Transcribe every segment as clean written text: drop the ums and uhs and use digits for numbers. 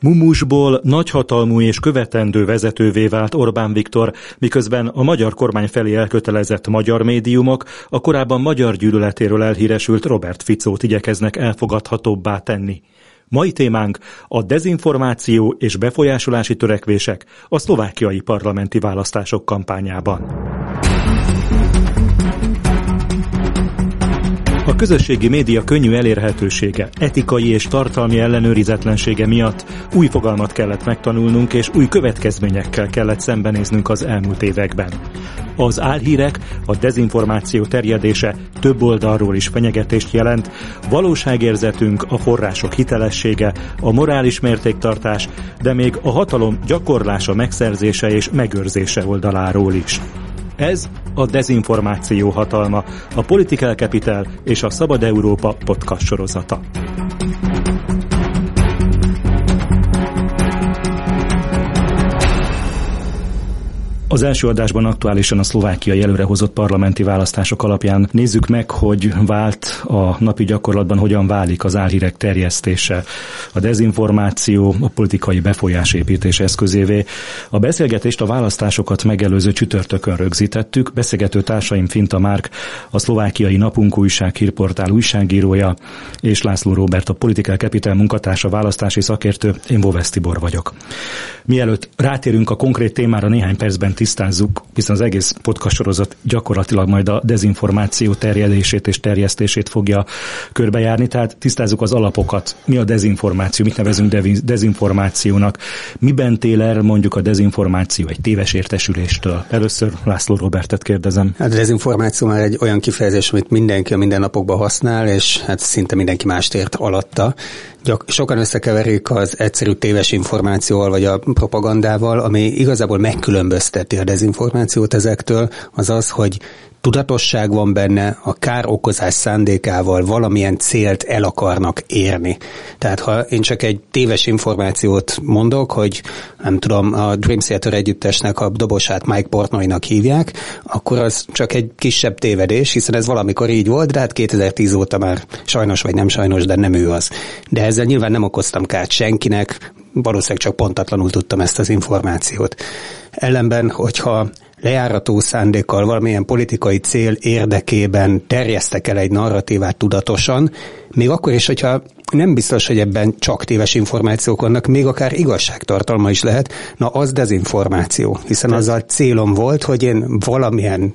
Mumusból nagyhatalmú és követendő vezetővé vált Orbán Viktor, miközben a magyar kormány felé elkötelezett magyar médiumok a korábban magyar gyűlöletéről elhíresült Robert Ficót igyekeznek elfogadhatóbbá tenni. Mai témánk a dezinformáció és befolyásolási törekvések a szlovákiai parlamenti választások kampányában. A közösségi média könnyű elérhetősége, etikai és tartalmi ellenőrizetlensége miatt új fogalmat kellett megtanulnunk, és új következményekkel kellett szembenéznünk az elmúlt években. Az álhírek, a dezinformáció terjedése több oldalról is fenyegetést jelent, valóságérzetünk, a források hitelessége, a morális mértéktartás, de még a hatalom gyakorlása, megszerzése és megőrzése oldaláról is. Ez a Dezinformáció hatalma, a Political Capital és a Szabad Európa podcast sorozata. Az első adásban aktuálisan a szlovákiai előrehozott parlamenti választások alapján nézzük meg, hogy vált a napi gyakorlatban, hogyan válik az álhírek terjesztése, a dezinformáció, a politikai befolyásépítés eszközévé. A beszélgetést a választásokat megelőző csütörtökön rögzítettük. Beszélgető társaim Finta Márk, a szlovákiai Napunk újság hírportál újságírója, és László Róbert, a Political Capital munkatársa, választási szakértő. Én Vovesz Tibor vagyok. Mielőtt rátérünk a konkrét témára, néhány percben tisztázzuk, hiszen az egész podcast sorozat gyakorlatilag majd a dezinformáció terjedését és terjesztését fogja körbejárni, tehát tisztázzuk az alapokat. Mi a dezinformáció? Mit nevezünk dezinformációnak? Miben tél el mondjuk a dezinformáció egy téves értesüléstől? Először László Róbertet kérdezem. A dezinformáció már egy olyan kifejezés, amit mindenki a mindennapokban használ, és hát szinte mindenki mást ért alatta. Sokan összekeverik az egyszerű téves információval vagy a propagandával, ami igazából megkülönbözteti a dezinformációt ezektől, az az, hogy tudatosság van benne, a károkozás szándékával valamilyen célt el akarnak érni. Tehát ha én csak egy téves információt mondok, hogy nem tudom, a Dream Theater együttesnek a dobosát Mike Portnoynak hívják, akkor az csak egy kisebb tévedés, hiszen ez valamikor így volt, de hát 2010 óta már sajnos vagy nem sajnos, de nem ő az. De ezzel nyilván nem okoztam kárt senkinek, valószínűleg csak pontatlanul tudtam ezt az információt. Ellenben, hogyha lejárató szándékkal, valamilyen politikai cél érdekében terjesztek el egy narratívát tudatosan, még akkor is, hogyha nem biztos, hogy ebben csak téves információk vannak, még akár igazságtartalma is lehet, na az dezinformáció, hiszen az a célom volt, hogy én valamilyen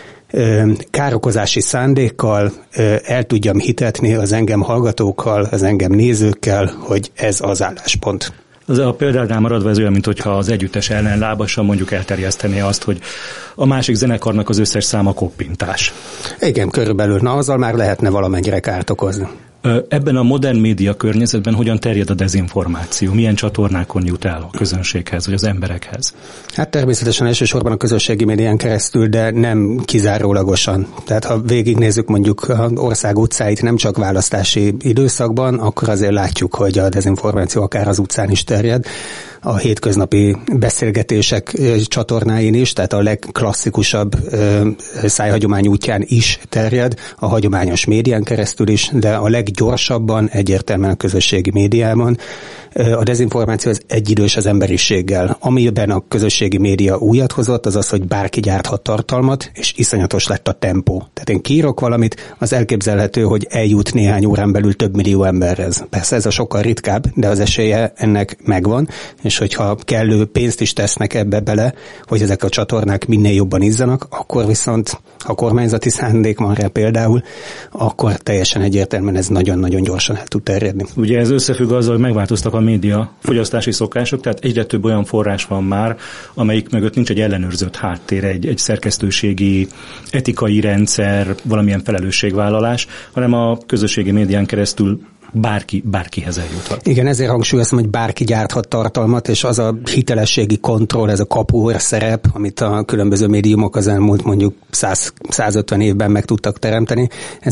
károkozási szándékkal el tudjam hitetni az engem hallgatókkal, az engem nézőkkel, hogy ez az álláspont. A példánál maradva ez olyan, mintha az együttes ellen lábasan mondjuk elterjesztené azt, hogy a másik zenekarnak az összes száma koppintás. Igen, körülbelül. Na, azzal már lehetne valamennyire kárt okozni. Ebben a modern média környezetben hogyan terjed a dezinformáció? Milyen csatornákon jut el a közönséghez, vagy az emberekhez? Hát természetesen elsősorban a közösségi médián keresztül, de nem kizárólagosan. Tehát ha végignézzük mondjuk az ország utcáit nem csak választási időszakban, akkor azért látjuk, hogy a dezinformáció akár az utcán is terjed. A hétköznapi beszélgetések csatornáin is, tehát a legklasszikusabb szájhagyomány útján is terjed, a hagyományos médián keresztül is, de a leggyorsabban egyértelműen a közösségi médiában. A dezinformáció az egyidős az emberiséggel. Amiben a közösségi média újat hozott, az az, hogy bárki gyárthat tartalmat, és iszonyatos lett a tempó. Tehát én kiírok valamit, az elképzelhető, hogy eljut néhány órán belül több millió emberhez. Persze ez a sokkal ritkább, de az esélye ennek megvan, és hogyha kellő pénzt is tesznek ebbe bele, hogy ezek a csatornák minél jobban izzanak, akkor viszont, ha kormányzati szándék van rá például, akkor teljesen egyértelműen ez nagyon-nagyon gyorsan el tud terjedni. Ugye ez összefügg azzal, hogy megváltoztak a média fogyasztási szokások, tehát egyre több olyan forrás van már, amelyik mögött nincs egy ellenőrzött háttér, egy szerkesztőségi, etikai rendszer, valamilyen felelősségvállalás, hanem a közösségi médián keresztül bárkihez eljuthat. Igen, ezért hangsúlyozom, hogy bárki gyárthat tartalmat, és az a hitelességi kontroll, ez a kapuőr szerep, amit a különböző médiumok az elmúlt mondjuk 150 évben meg tudtak teremteni, ezek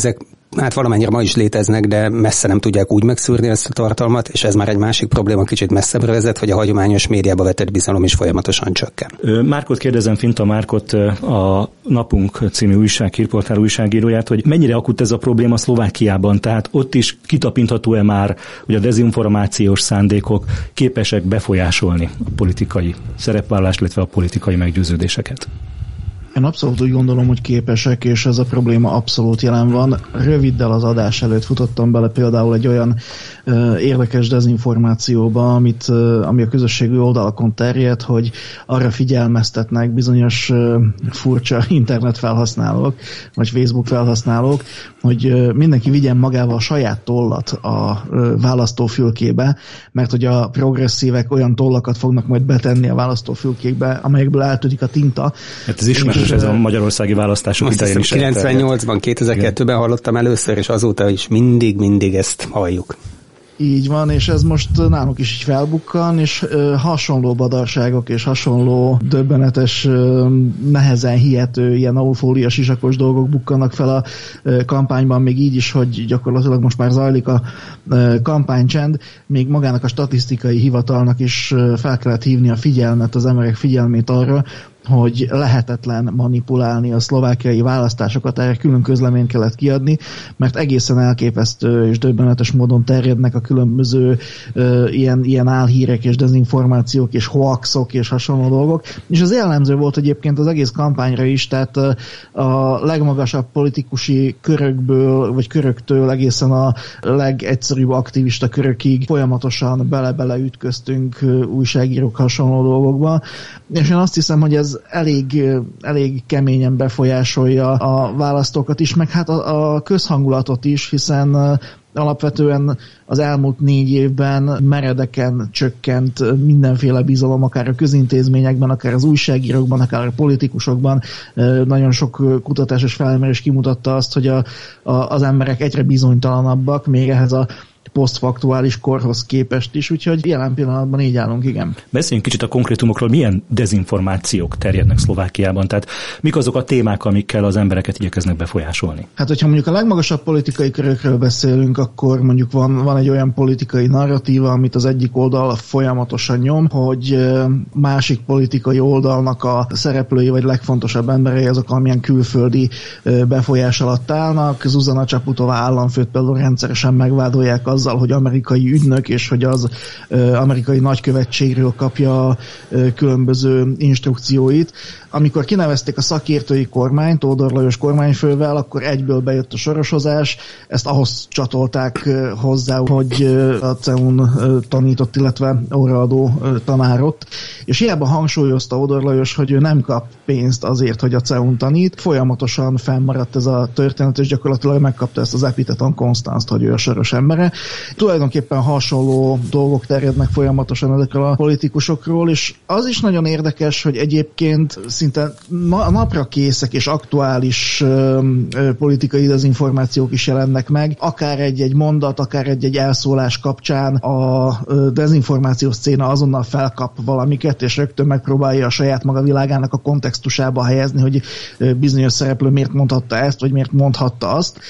hát valamennyire ma is léteznek, de messze nem tudják úgy megszűrni ezt a tartalmat, és ez már egy másik probléma, kicsit messzebbre vezet, hogy a hagyományos médiába vetett bizalom is folyamatosan csökken. Márkot kérdezem, Finta Márkot, a Napunk című újság, hírportál újságíróját, hogy mennyire akut ez a probléma Szlovákiában, tehát ott is kitapintható-e már, hogy a dezinformációs szándékok képesek befolyásolni a politikai szerepvállalást, illetve a politikai meggyőződéseket? Én abszolút úgy gondolom, hogy képesek, és ez a probléma abszolút jelen van. Röviddel az adás előtt futottam bele például egy olyan érdekes dezinformációba, ami a közösségi oldalakon terjed, hogy arra figyelmeztetnek bizonyos furcsa internet felhasználók, vagy Facebook felhasználók, hogy mindenki vigyen magával a saját tollat a választófülkébe, mert hogy a progresszívek olyan tollakat fognak majd betenni a választófülkékbe, amelyekből eltűnik a tinta. Hát ez ismerős, ez a magyarországi választások idején is. 98-ban, 2002-ben hallottam először, és azóta is mindig ezt halljuk. Így van, és ez most nálunk is így felbukkan, és hasonló badarságok és hasonló döbbenetes, nehezen hihető, ilyen alufólia sisakos dolgok bukkannak fel a kampányban, még így is, hogy gyakorlatilag most már zajlik a kampánycsend, még magának a statisztikai hivatalnak is fel kellett hívni a figyelmet, az emberek figyelmét arra, hogy lehetetlen manipulálni a szlovákiai választásokat, erre külön közleményt kellett kiadni, mert egészen elképesztő és döbbenetes módon terjednek a különböző ilyen álhírek és dezinformációk és hoaxok és hasonló dolgok. És az jellemző volt egyébként az egész kampányra is, tehát a legmagasabb politikusi körökből, vagy köröktől egészen a legegyszerűbb aktivista körökig folyamatosan bele-bele ütköztünk újságírók hasonló dolgokba. És én azt hiszem, hogy ez elég keményen befolyásolja a választókat is, meg hát a közhangulatot is, hiszen alapvetően az elmúlt 4 évben meredeken csökkent mindenféle bizalom, akár a közintézményekben, akár az újságírókban, akár a politikusokban. Nagyon sok kutatás és felmérés kimutatta azt, hogy az emberek egyre bizonytalanabbak, még ehhez a posztfaktuális korhoz képest is, úgyhogy jelen pillanatban így állunk, igen. Beszéljünk kicsit a konkrétumokról, milyen dezinformációk terjednek Szlovákiában, tehát mik azok a témák, amikkel az embereket igyekeznek befolyásolni? Hát, hogyha mondjuk a legmagasabb politikai körökről beszélünk, akkor mondjuk van egy olyan politikai narratíva, amit az egyik oldal folyamatosan nyom, hogy másik politikai oldalnak a szereplői vagy legfontosabb emberei azok, amilyen külföldi befolyás alatt állnak. Zuzana Čaputová államfőt például rendszeresen megvádolják azzal, hogy amerikai ügynök, és hogy az amerikai nagykövetségről kapja különböző instrukcióit. Amikor kinevezték a szakértői kormányt, Tódor Lajos kormányfővel, akkor egyből bejött a sorosozás, ezt ahhoz csatolták hozzá, hogy a CEU-n tanított, illetve óraadó tanárot, és hiába hangsúlyozta Tódor Lajos, hogy ő nem kap pénzt azért, hogy a CEU-n tanít, folyamatosan fennmaradt ez a történet, és gyakorlatilag megkapta ezt az epiteton Konstanzt, hogy ő a soros embere. Tulajdonképpen hasonló dolgok terjednek folyamatosan ezekről a politikusokról, és az is nagyon érdekes, hogy egyébként szinte napra készek és aktuális politikai dezinformációk is jelennek meg. Akár egy mondat, akár egy elszólás kapcsán a dezinformációs széna azonnal felkap valamiket, és rögtön megpróbálja a saját maga világának a kontextusába helyezni, hogy bizonyos szereplő miért mondhatta ezt, vagy miért mondhatta azt.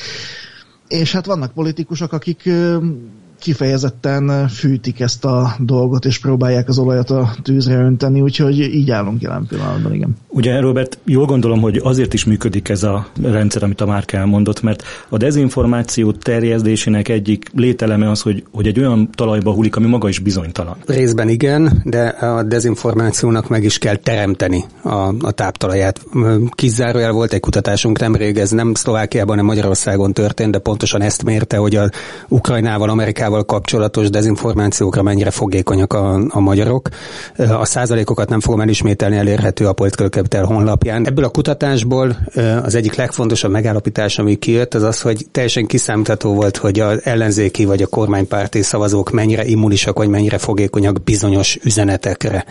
És hát vannak politikusok, akik kifejezetten fűtik ezt a dolgot, és próbálják az olajat a tűzre önteni, úgyhogy így állunk jelen pillanatban, igen. Ugye, Robert, jól gondolom, hogy azért is működik ez a rendszer, amit a Márk elmondott, mert a dezinformáció terjedésének egyik lételeme az, hogy egy olyan talajba hullik, ami maga is bizonytalan. Részben igen, de a dezinformációnak meg is kell teremteni a táptalaját. Kizárójel volt egy kutatásunk nemrég, ez nem Szlovákiában, hanem Magyarországon történt, de pontosan ezt mérte, hogy a Ukrajnával, Amerikával kapcsolatos dezinformációkra mennyire fogékonyak a magyarok. A százalékokat nem fogom elismételni, elérhető a Political Capital honlapján. Ebből a kutatásból az egyik legfontosabb megállapítás, ami kijött, az az, hogy teljesen kiszámítható volt, hogy az ellenzéki vagy a kormánypárti szavazók mennyire immunisak, vagy mennyire fogékonyak bizonyos üzenetekre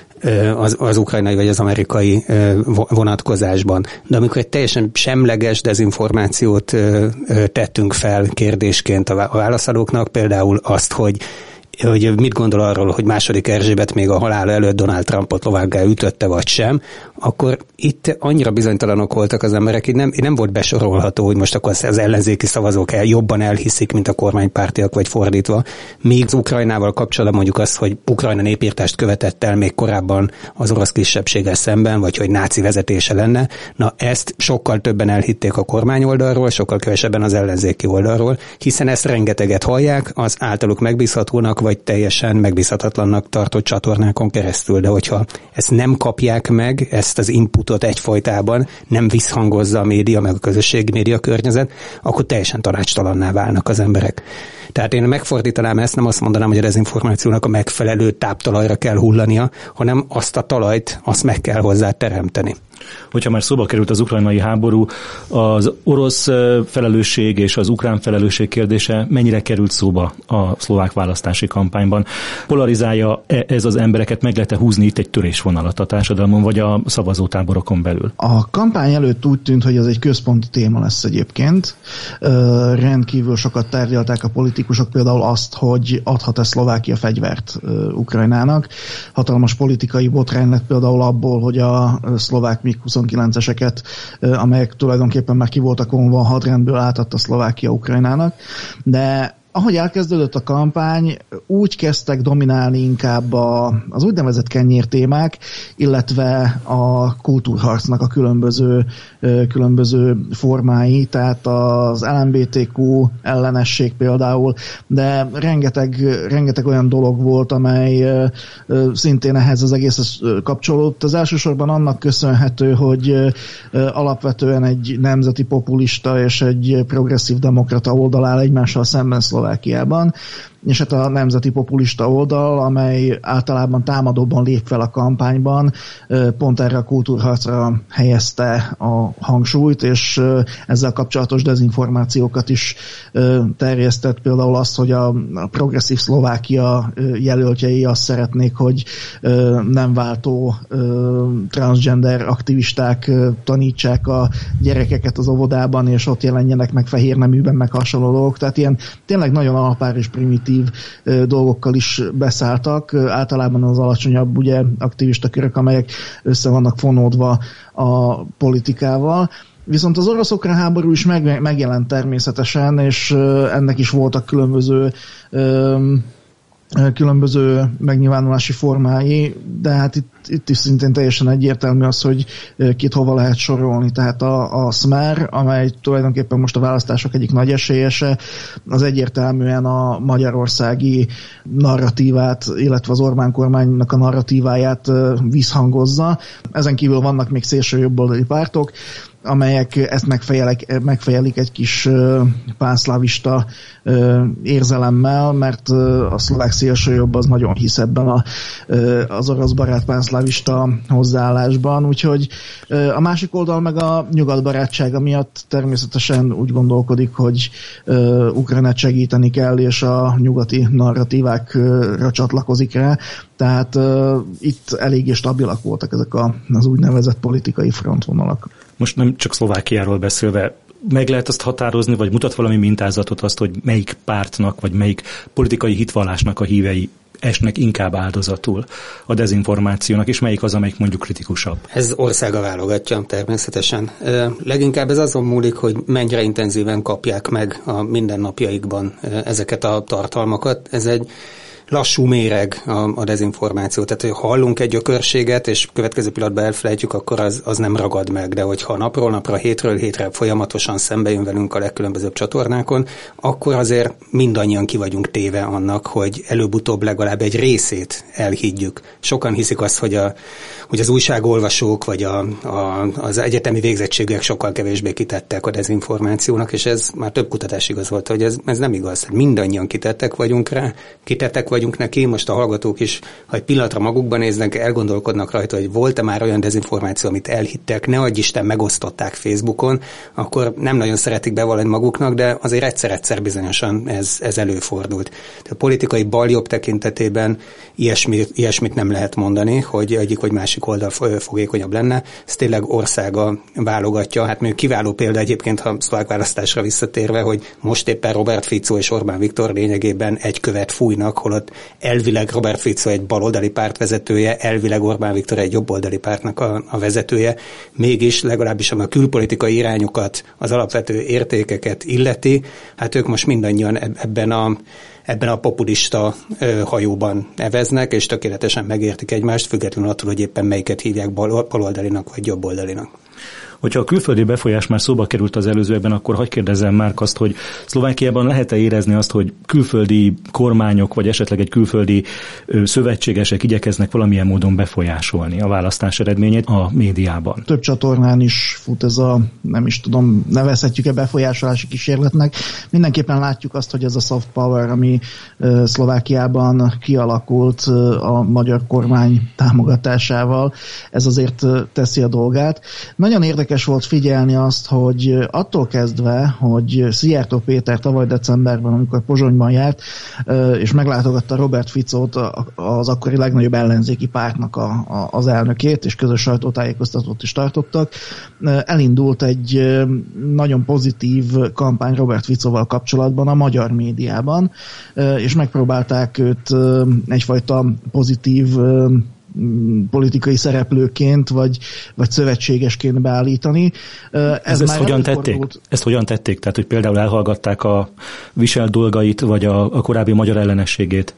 az ukrajnai vagy az amerikai vonatkozásban. De amikor egy teljesen semleges dezinformációt tettünk fel kérdésként a válaszadóknak, például azt, hogy mit gondol arról, hogy II. Erzsébet még a halála előtt Donald Trumpot lovággá ütötte vagy sem, akkor itt annyira bizonytalanok voltak az emberek, így nem volt besorolható, hogy most akkor az ellenzéki szavazók jobban elhiszik, mint a kormánypártiak, vagy fordítva. Míg az Ukrajnával kapcsolatban mondjuk azt, hogy Ukrajna népírtást követett el még korábban az orosz kisebbséggel szemben, vagy hogy náci vezetése lenne, na ezt sokkal többen elhitték a kormány oldalról, sokkal kevesebben az ellenzéki oldalról, hiszen ezt rengeteget hallják az általuk megbízhatónak, vagy teljesen megbízhatatlannak tartott csatornákon keresztül, de hogyha ezt nem kapják meg, ezt az inputot egyfajtában nem visszhangozza a média, meg a közösségi média környezet, akkor teljesen tanácstalanná válnak az emberek. Tehát én megfordítanám ezt, nem azt mondanám, hogy a dezinformációnak a megfelelő táptalajra kell hullania, hanem azt a talajt, azt meg kell hozzá teremteni. Hogyha már szóba került az ukrajnai háború, az orosz felelősség és az ukrán felelősség kérdése mennyire került szóba a szlovák választási kampányban? Polarizálja ez az embereket, meg lehet-e húzni itt egy törésvonalat a társadalmon, vagy a szavazótáborokon belül? A kampány előtt úgy tűnt, hogy ez egy központi téma lesz egyébként. Rendkívül sokat tárgyalták a politikusok például azt, hogy adhat-e Szlovákia fegyvert Ukrajnának. Hatalmas politikai botrány lett például abból, hogy a szlovák MiG-29-eseket, amelyek tulajdonképpen már ki voltak vonva a hadrendből, átadta Szlovákia Ukrajnának, de ahogy elkezdődött a kampány, úgy kezdtek dominálni inkább az úgynevezett kenyér témák, illetve a kultúrharcnak a különböző formái, tehát az LMBTQ ellenesség például, de rengeteg olyan dolog volt, amely szintén ehhez az egészhez kapcsolódott. Az elsősorban annak köszönhető, hogy alapvetően egy nemzeti populista és egy progresszív demokrata oldal áll egymással szemben Szlovákiában, és hát a nemzeti populista oldal, amely általában támadóban lép fel a kampányban, pont erre a kultúrharcra helyezte a hangsúlyt, és ezzel kapcsolatos dezinformációkat is terjesztett, például azt, hogy a progresszív Szlovákia jelöltjei azt szeretnék, hogy nem váltó transgender aktivisták tanítsák a gyerekeket az óvodában, és ott jelenjenek meg fehér neműben, meg hasonló dolgok. Tehát ilyen tényleg nagyon alapár és primitív dolgokkal is beszálltak. Általában az alacsonyabb ugye, aktivista körök, amelyek össze vannak fonódva a politikával. Viszont az orosz-ukrán háború is megjelent természetesen, és ennek is voltak különböző megnyilvánulási formái, de hát itt is szintén teljesen egyértelmű az, hogy kit hova lehet sorolni. Tehát a Smer, amely tulajdonképpen most a választások egyik nagy esélyese, az egyértelműen a magyarországi narratívát, illetve az Orbán kormánynak a narratíváját visszhangozza. Ezen kívül vannak még szélső jobboldali pártok, amelyek ezt megfejelik egy kis pánszlávista érzelemmel, mert a szlovák szélsőjobb az nagyon hisz ebben az orosz barát pánszlávista hozzáállásban, úgyhogy a másik oldal meg a nyugatbarátsága miatt természetesen úgy gondolkodik, hogy Ukrajnát segíteni kell, és a nyugati narratívákra csatlakozik rá, tehát itt eléggé stabilak voltak ezek az úgynevezett politikai frontvonalak. Most nem csak Szlovákiáról beszélve, meg lehet azt határozni, vagy mutat valami mintázatot azt, hogy melyik pártnak, vagy melyik politikai hitvallásnak a hívei esnek inkább áldozatul a dezinformációnak, és melyik az, amelyik mondjuk kritikusabb? Ez országa válogatja természetesen. Leginkább ez azon múlik, hogy mennyire intenzíven kapják meg a mindennapjaikban ezeket a tartalmakat. Ez egy lassú méreg a dezinformáció. Tehát, hogy hallunk egy gyökörséget, és következő pillanatban elfelejtjük, akkor az nem ragad meg. De hogyha napról napra, hétről hétre folyamatosan szembe jön velünk a legkülönbözőbb csatornákon, akkor azért mindannyian ki vagyunk téve annak, hogy előbb-utóbb legalább egy részét elhiggyük. Sokan hiszik azt, hogy az újságolvasók, vagy az egyetemi végzettségek sokkal kevésbé kitettek a dezinformációnak, és ez már több kutatás igazolta, hogy ez nem igaz. Mindannyian kitettek vagyunk neki, most a hallgatók is, ha egy pillanatra magukban néznek, elgondolkodnak rajta, hogy volt-e már olyan dezinformáció, amit elhittek, ne adj Isten, megosztották Facebookon, akkor nem nagyon szeretik bevallani maguknak, de azért egyszer-egyszer bizonyosan ez előfordult. Tehát a politikai bal-jobb tekintetében ilyesmit nem lehet mondani, hogy egyik vagy másik oldal fogékonyabb lenne. Ez tényleg országa válogatja. Hát még kiváló példa egyébként, ha szlovák választásra visszatérve, hogy most éppen Robert Fico és Orbán Viktor lényegében egy követ fújnak, holott elvileg Robert Fico egy baloldali párt vezetője, elvileg Orbán Viktor egy jobboldali pártnak a vezetője, mégis legalábbis a külpolitikai irányokat, az alapvető értékeket illeti, hát ők most mindannyian ebben a populista hajóban eveznek, és tökéletesen megértik egymást, függetlenül attól, hogy éppen melyiket hívják baloldalinak vagy jobboldalinak. Hogyha a külföldi befolyás már szóba került az előzőben, akkor hadd kérdezzem Márk azt, hogy Szlovákiában lehet-e érezni azt, hogy külföldi kormányok, vagy esetleg egy külföldi szövetségesek igyekeznek valamilyen módon befolyásolni a választás eredményét a médiában? Több csatornán is fut ez a, nem is tudom, nevezhetjük-e befolyásolási kísérletnek. Mindenképpen látjuk azt, hogy ez a soft power, ami Szlovákiában kialakult a magyar kormány támogatásával, ez azért teszi a dolgát. Nagyon érdekes volt figyelni azt, hogy attól kezdve, hogy Szijjártó Péter tavaly decemberben, amikor Pozsonyban járt, és meglátogatta Robert Ficót, az akkori legnagyobb ellenzéki pártnak az elnökét, és közös sajtótájékoztatót is tartottak, elindult egy nagyon pozitív kampány Robert Ficóval kapcsolatban a magyar médiában, és megpróbálták őt egyfajta pozitív politikai szereplőként, vagy szövetségesként beállítani. Ezt hogyan tették? Ezt hogyan tették? Tehát, hogy például elhallgatták a viselt dolgait, vagy a korábbi magyar ellenességét?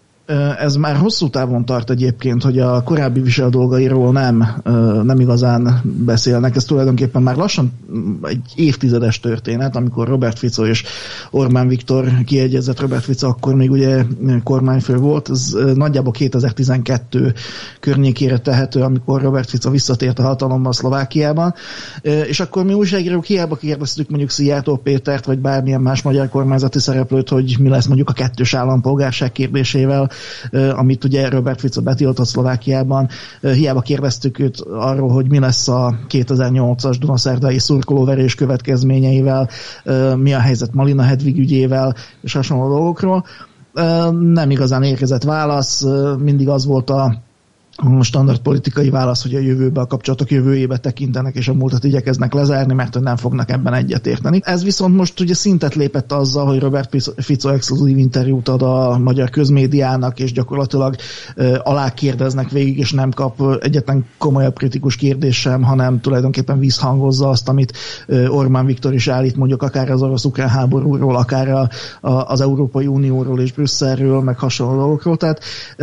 Ez már hosszú távon tart egyébként, hogy a korábbi visel dolgairól nem igazán beszélnek. Ez tulajdonképpen már lassan egy évtizedes történet, amikor Robert Fico és Orbán Viktor kiegyezett. Robert Fico akkor még ugye kormányfő volt. Ez nagyjából 2012 környékére tehető, amikor Robert Fico visszatért a hatalomba Szlovákiában. És akkor mi újságírók hiába kérdeztük mondjuk Szijjártó Pétert, vagy bármilyen más magyar kormányzati szereplőt, hogy mi lesz mondjuk a kettős állampolgárság kérdésével, amit ugye Robert Fico betiltott Szlovákiában. Hiába kérdeztük őt arról, hogy mi lesz a 2008-as dunaszerdai szurkolóverés következményeivel, mi a helyzet Malina Hedvig ügyével, és hasonló dolgokról. Nem igazán érkezett válasz, mindig az volt a standard politikai válasz, hogy a jövőbe, a kapcsolatok jövőjébe tekintenek, és a múltat igyekeznek lezárni, mert nem fognak ebben egyetérteni. Ez viszont most ugye szintet lépett azzal, hogy Robert Fico exkluzív interjút ad a magyar közmédiának, és gyakorlatilag alákérdeznek végig, és nem kap egyetlen komolyabb kritikus kérdés sem, hanem tulajdonképpen visszhangozza azt, amit Orbán Viktor is állít, mondjuk akár az orosz-ukrán háborúról, akár az Európai Unióról és Brüsszelről, meg hasonló dolgokról. Tehát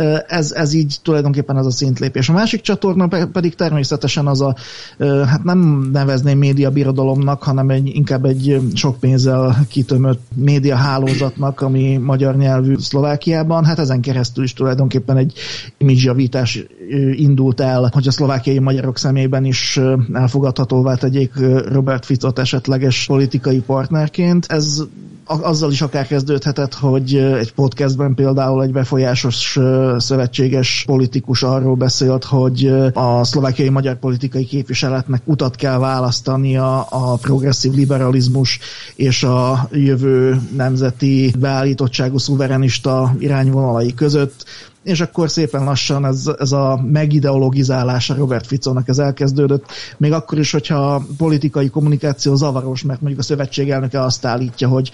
ez így tulajdonképpen az a szintlépés. A másik csatorna pedig természetesen az hát nem nevezném médiabirodalomnak, hanem inkább egy sok pénzzel kitömött médiahálózatnak, ami magyar nyelvű Szlovákiában. Hát ezen keresztül is tulajdonképpen egy imidzsjavítás indult el, hogy a szlovákiai magyarok szemében is elfogadhatóvá tegyék Robert Ficot esetleges politikai partnerként. Ez azzal is akár kezdődhetett, hogy egy podcastben például egy befolyásos szövetséges politikus arról beszélt, hogy a szlovákiai magyar politikai képviseletnek utat kell választania a progresszív liberalizmus és a jövő nemzeti beállítottságú szuverenista irányvonalai között, és akkor szépen lassan ez a megideologizálása Robert Ficónak ez elkezdődött, még akkor is, hogyha a politikai kommunikáció zavaros, mert mondjuk a szövetség elnöke azt állítja, hogy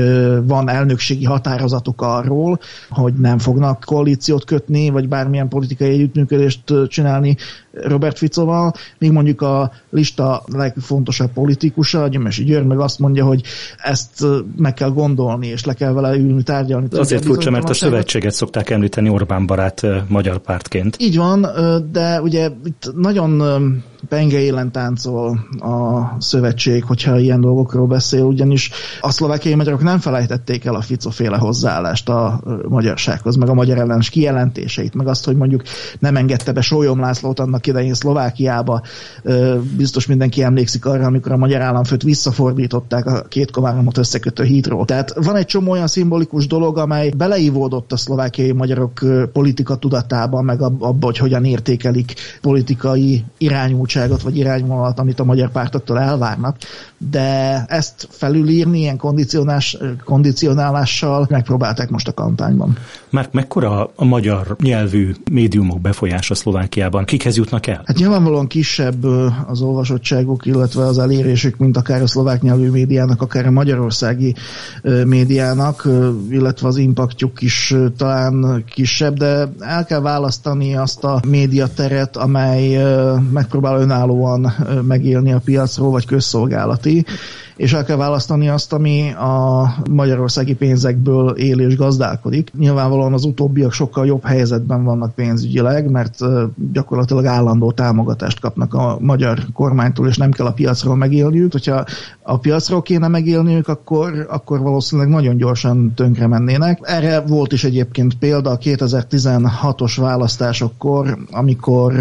van elnökségi határozatuk arról, hogy nem fognak koalíciót kötni, vagy bármilyen politikai együttműködést csinálni Robert Ficóval, míg mondjuk a lista legfontosabb politikusa, Gyimesi György meg azt mondja, hogy ezt meg kell gondolni, és le kell vele ülni, tárgyalni. Azért furcsa, mert a szövetséget szokták említeni Orbán barát magyar pártként. Így van, de ugye itt nagyon penge élen táncol a szövetség, hogyha ilyen dolgokról beszél, ugyanis a szlovákiai magyarok nem felejtették el a Fico-féle hozzáállást a magyarsághoz, meg a magyar ellenes kijelentéseit, meg azt, hogy mondjuk nem engedte be Sólyom Lászlót annak idején Szlovákiába. Biztos mindenki emlékszik arra, amikor a magyar államfőt visszafordították a két Komáromot összekötő hídról. Tehát van egy csomó olyan szimbolikus dolog, amely beleívódott a szlovákiai magyarok politika tudatába, meg abba, hogy hogyan értékelik politikai irányultságot irányultságot vagy irányvonalat, amit a magyar pártoktól elvárnak, de ezt felülírni ilyen kondicionálással megpróbálták most a kampányban. Márk, mekkora a magyar nyelvű médiumok befolyása Szlovákiában? Kikhez jutnak el? Hát nyilvánvalóan kisebb az olvasottságuk, illetve az elérésük, mint akár a szlovák nyelvű médiának, akár a magyarországi médiának, illetve az impactjuk is talán kisebb, de el kell választani azt a médiateret, amely megpróbál önállóan megélni a piacról, vagy közszolgálati, és el kell választani azt, ami a magyarországi pénzekből él és gazdálkodik. Nyilvánvalóan az utóbbiak sokkal jobb helyzetben vannak pénzügyileg, mert gyakorlatilag állandó támogatást kapnak a magyar kormánytól, és nem kell a piacról megélniük. Hogyha a piacról kéne megélniük, akkor valószínűleg nagyon gyorsan tönkre mennének. Erre volt is egyébként példa a 2016-os választásokkor, amikor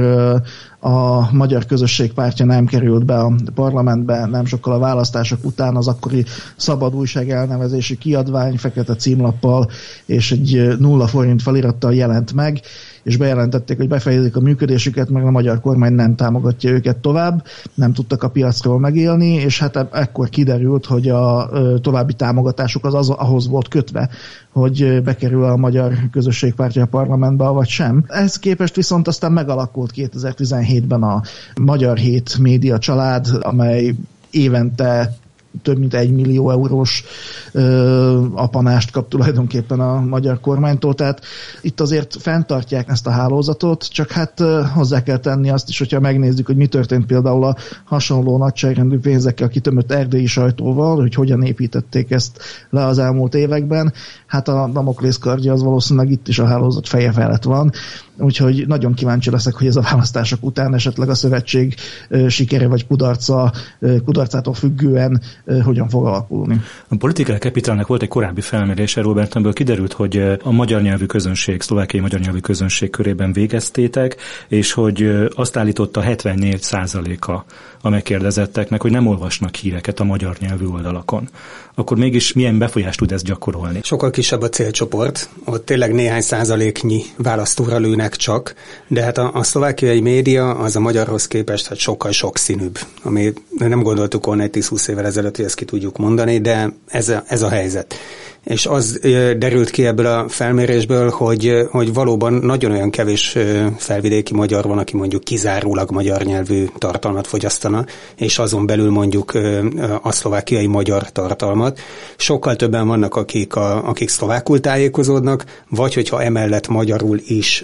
a Magyar Közösség Pártja nem került be a parlamentbe, nem sokkal a választások után az akkori Szabad Újság elnevezési kiadvány fekete címlappal és egy 0 forint felirattal jelent meg, és bejelentették, hogy befejezik a működésüket, mert a magyar kormány nem támogatja őket tovább, nem tudtak a piacról megélni, és hát ekkor kiderült, hogy a további támogatásuk az ahhoz volt kötve, hogy bekerül a Magyar Közösség Pártja a parlamentbe, vagy sem. Ehhez képest viszont aztán megalakult 2017-ben a Magyar Hét média család, amely évente több mint 1 millió eurós apanást kap tulajdonképpen a magyar kormánytól, tehát itt azért fenntartják ezt a hálózatot, csak hát hozzá kell tenni azt is, hogyha megnézzük, hogy mi történt például a hasonló nagyságrendű pénzekkel kitömött erdélyi sajtóval, hogy hogyan építették ezt le az elmúlt években, hát a Damoklész kardja az valószínűleg itt is a hálózat feje felett van, úgyhogy nagyon kíváncsi leszek, hogy ez a választások után esetleg a szövetség sikere vagy kudarcától függően hogyan fog alakulni. A Political Capitalnek volt egy korábbi felmérése, Robert, amiből kiderült, hogy a magyar nyelvű közönség, szlovákiai magyar nyelvű közönség körében végeztétek, és hogy azt állította 74%-a a megkérdezetteknek, hogy nem olvasnak híreket a magyar nyelvű oldalakon. Akkor mégis milyen befolyást tud ez gyakorolni? Sokkal kisebb a célcsoport, ott tényleg néhány százaléknyi választóra lőnek csak, de hát a szlovákiai média az a magyarhoz képest hát sokkal sokszínűbb, ami nem gondoltuk volna egy 10-20 évvel ezelőtt, hogy ezt ki tudjuk mondani, de ez a helyzet. És az derült ki ebből a felmérésből, hogy valóban nagyon olyan kevés felvidéki magyar van, aki mondjuk kizárólag magyar nyelvű tartalmat fogyasztana, és azon belül mondjuk a szlovákiai magyar tartalmat. Sokkal többen vannak, akik szlovákul tájékozódnak, vagy hogyha emellett magyarul is,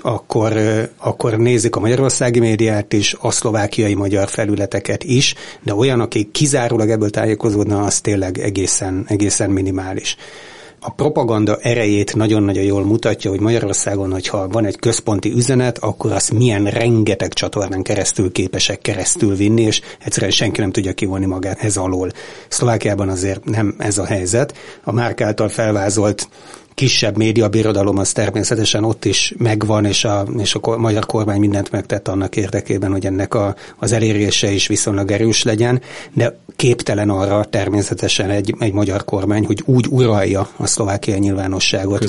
akkor nézik a magyarországi médiát is, a szlovákiai magyar felületeket is, de olyan, akik kizárólag ebből tájékozódna, az tényleg egészen minimális. A propaganda erejét nagyon-nagyon jól mutatja, hogy Magyarországon, hogyha van egy központi üzenet, akkor azt milyen rengeteg csatornán keresztül képesek keresztül vinni, és egyszerűen senki nem tudja kivonni magát ez alól. Szlovákiában azért nem ez a helyzet. A Márk által felvázolt kisebb médiabirodalom az természetesen ott is megvan, és a magyar kormány mindent megtett annak érdekében, hogy ennek az elérése is viszonylag erős legyen, de képtelen arra természetesen egy magyar kormány, hogy úgy uralja a szlovákiai nyilvánosságot,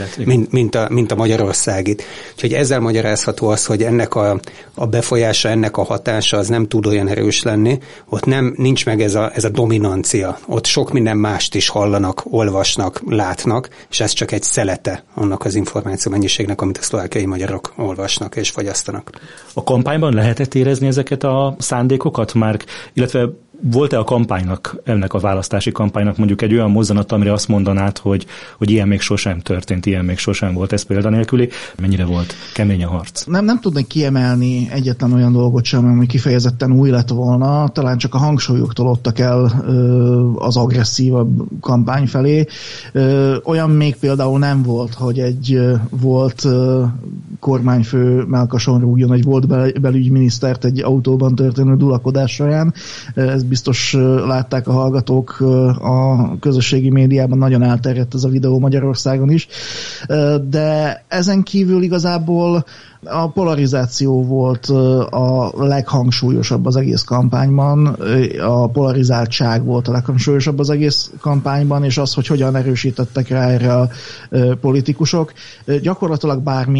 mint a magyarországit. Úgyhogy ezzel magyarázható az, hogy ennek a befolyása, ennek a hatása az nem tud olyan erős lenni, ott nincs meg ez a dominancia. Ott sok minden mást is hallanak, olvasnak, látnak, és ez csak egy szelete annak az információ mennyiségnek, amit a szlovákiai magyarok olvasnak és fogyasztanak. A kampányban lehetett érezni ezeket a szándékokat már, illetve volt-e a kampánynak, ennek a választási kampánynak mondjuk egy olyan mozzanat, amire azt mondanád, hogy ilyen még sosem történt, ilyen még sosem volt, ez példanélküli? Mennyire volt kemény a harc? Nem tudnék kiemelni egyetlen olyan dolgot sem, ami kifejezetten új lett volna, talán csak a hangsúlyok tolódtak el az agresszívabb kampány felé. Olyan még például nem volt, hogy egy volt kormányfő mellkason rúgjon egy volt belügyminisztert egy autóban történő dulakodás során. Ez biztos látták a hallgatók a közösségi médiában, nagyon elterjedt ez a videó Magyarországon is. De ezen kívül igazából a polarizáció volt a leghangsúlyosabb az egész kampányban, a polarizáltság volt a leghangsúlyosabb az egész kampányban, és az, hogy hogyan erősítettek rá erre a politikusok. Gyakorlatilag bármilyen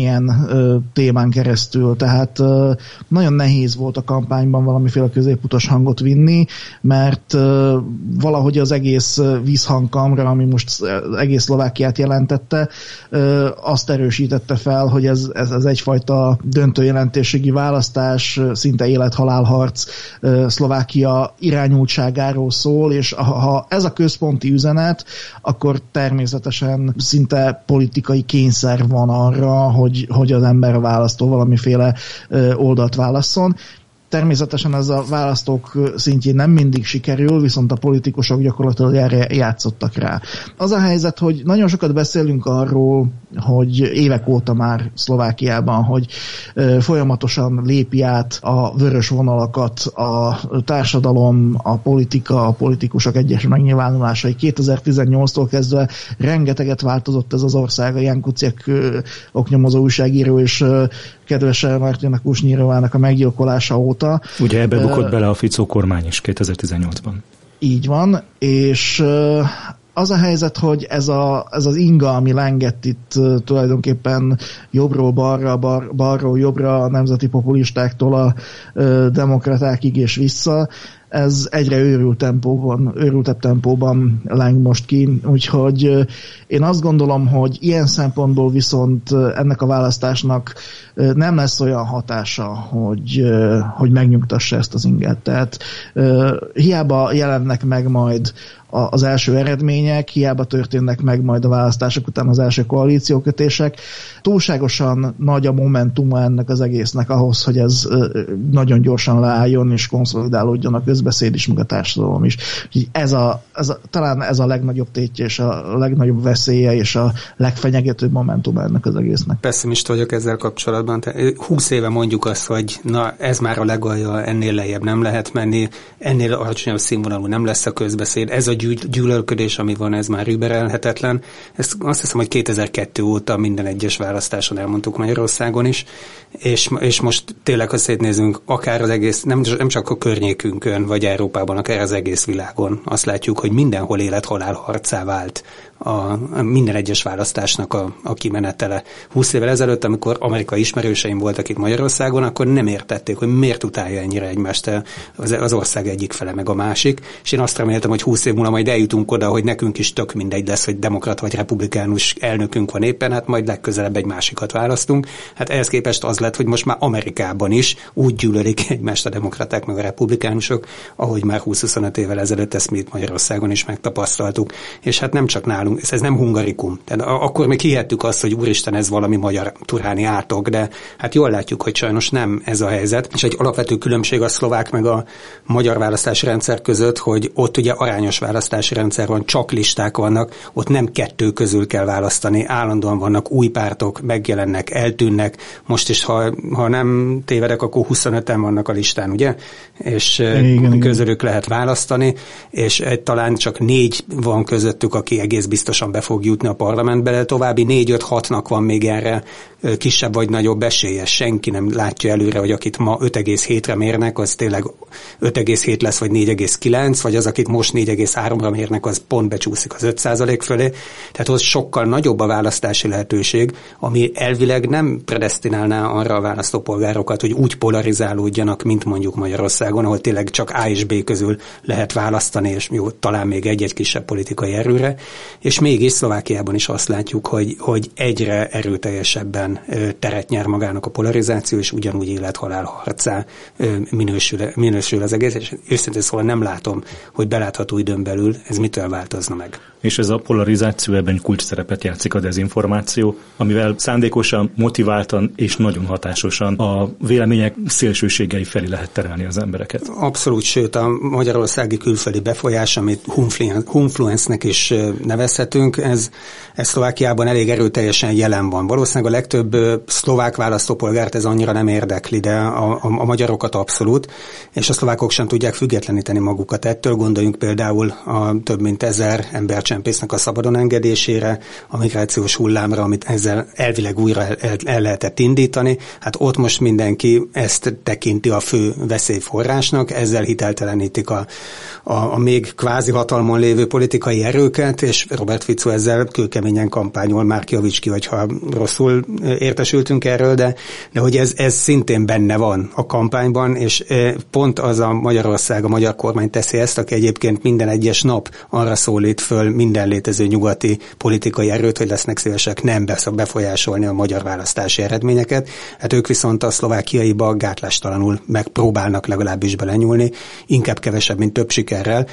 témán keresztül, tehát nagyon nehéz volt a kampányban valamiféle középutas hangot vinni, mert valahogy az egész vízhangkamra, ami most egész Szlovákiát jelentette, azt erősítette fel, hogy ez egyfajta döntő jelentőségi választás, szinte élet-halálharc Szlovákia irányultságáról szól, és ha ez a központi üzenet, akkor természetesen szinte politikai kényszer van arra, hogy az ember, a választó valamiféle oldalt válasszon. Természetesen ez a választók szintjén nem mindig sikerül, viszont a politikusok gyakorlatilag erre játszottak rá. Az a helyzet, hogy nagyon sokat beszélünk arról, hogy évek óta már Szlovákiában, hogy folyamatosan lépi át a vörös vonalakat a társadalom, a politika, a politikusok egyes megnyilvánulásai. 2018-tól kezdve rengeteget változott ez az ország. A Ján Kuciak oknyomozó újságíró és kedves Martina Kusnyirovának a meggyilkolása óta. Ugye ebbe bukott bele a Ficó kormány is 2018-ban. Így van, és az a helyzet, hogy ez az inga, ami lengett itt tulajdonképpen jobbról balra, balról jobbra, a nemzeti populistáktól a demokratákig és vissza, ez egyre őrültebb tempóban leng most ki, úgyhogy én azt gondolom, hogy ilyen szempontból viszont ennek a választásnak nem lesz olyan hatása, hogy megnyugtassa ezt az inget. Tehát hiába jelennek meg majd az első eredmények, hiába történnek meg majd a választások után az első koalíciókötések. Túlságosan nagy a momentuma ennek az egésznek ahhoz, hogy ez nagyon gyorsan leálljon és konszolidálódjon a közbeszéd is, meg a társadalom is. Talán ez a legnagyobb tétje és a legnagyobb veszélye és a legfenyegetőbb momentuma ennek az egésznek. Pessimista vagyok ezzel kapcsolatban. 20 éve mondjuk azt, hogy na ez már a legalja, ennél lejjebb nem lehet menni, ennél alacsonyabb színvonalú nem lesz a közbeszéd, ez a gyűlölködés, ami van, ez már überelhetetlen. Ezt azt hiszem, hogy 2002 óta minden egyes választáson elmondtuk Magyarországon is, és most tényleg, ha szétnézünk, akár az egész, nem csak a környékünkön, vagy Európában, akár az egész világon, azt látjuk, hogy mindenhol élet-halál harcá vált a minden egyes választásnak a kimenetele. 20 évvel ezelőtt, amikor amerikai ismerőseim voltak itt Magyarországon, akkor nem értették, hogy miért utálja ennyire egymást az ország egyik fele meg a másik, és én azt reméltem, hogy 20 év múlva majd eljutunk oda, hogy nekünk is tök mindegy lesz, hogy demokrata vagy republikánus elnökünk van éppen, hát majd legközelebb egy másikat választunk. Hát ehhez képest az lett, hogy most már Amerikában is úgy gyűlölik egymást a demokraták meg a republikánusok, ahogy már 20-25 évvel ezelőtt ezt mi itt Magyarországon is megtapasztaltuk. És hát nem csak nálunk, ez nem hungarikum. Tehát akkor még hihettük azt, hogy úristen, ez valami magyar turháni átog, de hát jól látjuk, hogy sajnos nem ez a helyzet. És egy alapvető különbség a szlovák meg a magyar választási rendszer között, hogy ott ugye arányos választási rendszer van, csak listák vannak, ott nem kettő közül kell választani, állandóan vannak új pártok, megjelennek, eltűnnek. Most is, ha nem tévedek, akkor 25-en vannak a listán, ugye? És igen, közülük lehet választani, és talán csak 4 van közöttük, aki egész biztosan be fog jutni a parlamentbe, de további 4-5-6-nak van még erre kisebb vagy nagyobb esélye. Senki nem látja előre, hogy akit ma 5,7-re mérnek, az tényleg 5,7 lesz, vagy 4,9, vagy az, akit most 4,3-ra mérnek, az pont becsúszik az 5% fölé. Tehát ott sokkal nagyobb a választási lehetőség, ami elvileg nem predesztinálná arra a választópolgárokat, hogy úgy polarizálódjanak, mint mondjuk Magyarországon, ahol tényleg csak A és B közül lehet választani, és jó, talán még egy-egy kisebb politikai erőre. És mégis Szlovákiában is azt látjuk, hogy egyre erőteljesebben teret nyer magának a polarizáció, és ugyanúgy élet-halál harcá minősül az egész, és őszintén szóval nem látom, hogy belátható időn belül ez mitől változna meg. És ez a polarizáció ebben kulcs szerepet játszik a dezinformáció, amivel szándékosan, motiváltan és nagyon hatásosan a vélemények szélsőségei felé lehet terelni az embereket. Abszolút, sőt a magyarországi külföldi befolyás, amit humfluence-nek is nevezhetünk, ez Szlovákiában elég erőteljesen jelen van. Valószínűleg a legtöbb szlovák választópolgárt ez annyira nem érdekli, de a magyarokat abszolút, és a szlovákok sem tudják függetleníteni magukat ettől. Gondoljunk például a több mint 1000 embercsempésznek a szabadon engedésére, a migrációs hullámra, amit ezzel elvileg újra el lehetett indítani. Hát ott most mindenki ezt tekinti a fő veszélyforrásnak, ezzel hiteltelenítik a még kvázi hatalmon lévő politikai erőket, és Robert Fico ezzel kőkeményen kampányol. Márk javíts ki, hogyha rosszul értesültünk erről, de hogy ez szintén benne van a kampányban, és pont az a Magyarország, a magyar kormány teszi ezt, aki egyébként minden egyes nap arra szólít föl minden létező nyugati politikai erőt, hogy lesznek szívesek nem befolyásolni a magyar választási eredményeket. Hát ők viszont a szlovákiaiba gátlástalanul megpróbálnak legalábbis belenyúlni, inkább kevesebb, mint több sikerrel,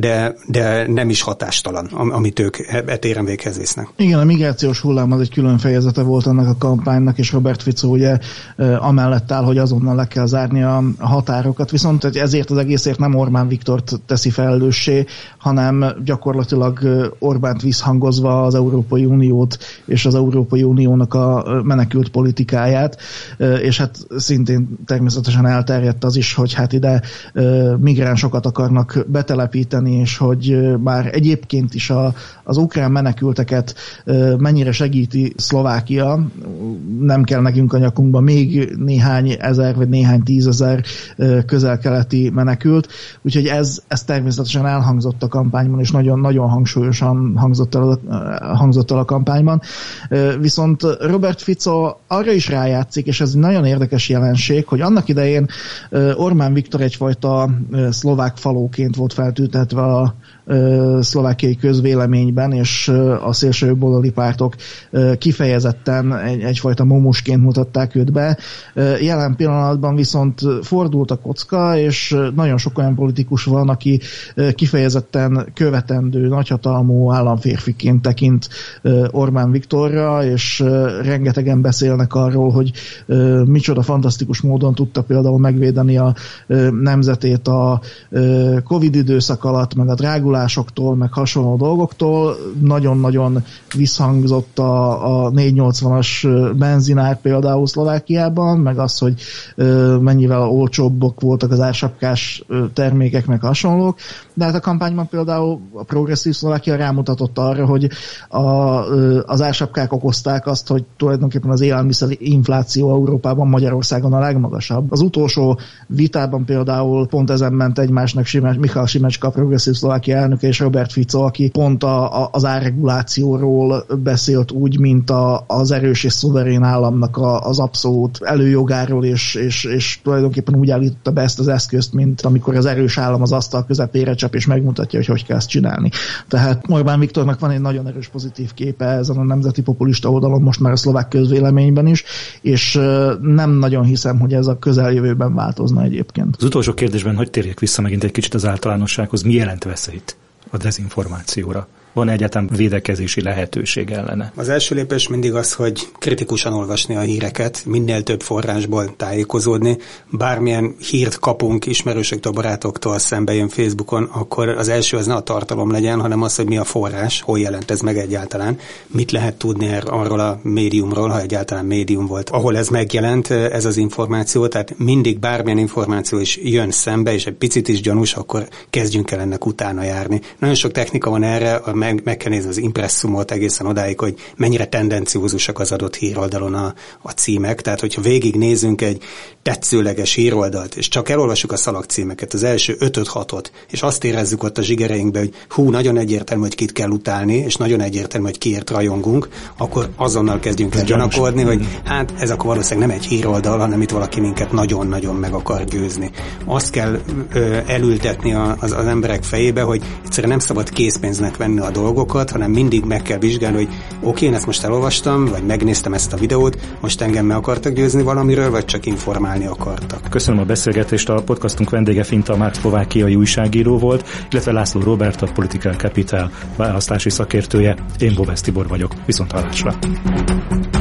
de nem is hatástalan, amit ők téren véghez visznek. Igen, a migrációs hullám az egy külön fejezete volt annak a kampánynak, és Robert Fico ugye amellett áll, hogy azonnal le kell zárni a határokat, viszont ezért az egészért nem Orbán Viktort teszi felelőssé, hanem gyakorlatilag Orbánt visszhangozva az Európai Uniót és az Európai Uniónak a menekült politikáját, és hát szintén természetesen elterjedt az is, hogy hát ide migránsokat akarnak betelepíteni, és hogy már egyébként is az ukrán menekülteket mennyire segíti Szlovákia, nem kell nekünk a nyakunkba még néhány ezer, vagy néhány tízezer közel-keleti menekült, úgyhogy ez természetesen elhangzott a kampányban, és nagyon-nagyon hangsúlyosan hangzott el a kampányban. Viszont Robert Fico arra is rájátszik, és ez egy nagyon érdekes jelenség, hogy annak idején Orbán Viktor egyfajta szlovák falóként volt feltüntetve a szlovákiai közvéleményben, és a szélsőjobboldali pártok kifejezetten egyfajta momusként mutatták őt be. Jelen pillanatban viszont fordult a kocka, és nagyon sok olyan politikus van, aki kifejezetten követendő, nagyhatalmú államférfiként tekint Orbán Viktorra, és rengetegen beszélnek arról, hogy micsoda fantasztikus módon tudta például megvédeni a nemzetét a Covid időszak alatt, meg a drágulásoktól, meg hasonló dolgoktól. Nagyon-nagyon visszhangzott a 480-as benzinár például Szlovákiában, meg az, hogy mennyivel olcsóbbak voltak az ársapkás termékek, meg hasonlók. De hát a kampányban például a progresszív Szlovákia rámutatott arra, hogy az ársapkák okozták azt, hogy tulajdonképpen az élelmiszer infláció Európában, Magyarországon a legmagasabb. Az utolsó vitában például pont ezen ment egymásnak Michal Šimečka, a progresszív Szlovákia elnöke, és Robert Fico, aki pont az árregulációról beszélt úgy, mint az erős és szuverén államnak az abszolút előjogáról, és tulajdonképpen úgy állította be ezt az eszközt, mint amikor az erős állam az asztal közepére csap, és megmutatja, hogy kell ezt csinálni. Tehát Orbán Viktornak van egy nagyon erős pozitív képe ezen a nemzeti populista oldalon, most már a szlovák közvéleményben is, és nem nagyon hiszem, hogy ez a közeljövőben változna egyébként. Az utolsó kérdésben, hogy térjek vissza megint egy kicsit az általánossághoz, mi jelent veszélyt a dezinformációra? Van egyáltalán védekezési lehetőség ellene? Az első lépés mindig az, hogy kritikusan olvasni a híreket, minél több forrásból tájékozódni. Bármilyen hírt kapunk ismerősöktől, barátoktól, szembe jön Facebookon, akkor az első az ne a tartalom legyen, hanem az, hogy mi a forrás, hol jelent ez meg egyáltalán, mit lehet tudni arról a médiumról, ha egyáltalán médium volt, ahol ez megjelent, ez az információ, tehát mindig bármilyen információ is jön szembe, és egy picit is gyanús, akkor kezdjünk el ennek utána járni. Nagyon sok technika van erre, meg kell nézni az impresszumot egészen odáig, hogy mennyire tendenciózusak az adott híroldalon a címek. Tehát, hogyha végignézünk egy tetszőleges híroldalt, és csak elolvassuk a szalagcímeket, az első 5-6-ot, és azt érezzük ott a zsigereinkbe, hogy nagyon egyértelmű, hogy kit kell utálni, és nagyon egyértelmű, hogy kiért rajongunk, akkor azonnal kezdjünk el gyanakodni, hogy hát ez akkor valószínűleg nem egy híroldal, hanem itt valaki minket nagyon-nagyon meg akar győzni. Azt kell elültetni az emberek fejébe, hogy egyszerűen nem szabad készpénznek venni a dolgokat, hanem mindig meg kell vizsgálni, hogy oké, én ezt most elolvastam, vagy megnéztem ezt a videót, most engem meg akartak győzni valamiről, vagy csak informálni akartak. Köszönöm a beszélgetést, a podcastunk vendége Finta Márk szlovákiai újságíró volt, illetve László Róbert, a Political Capital választási szakértője. Én Bovesz Tibor vagyok. Viszonthallásra!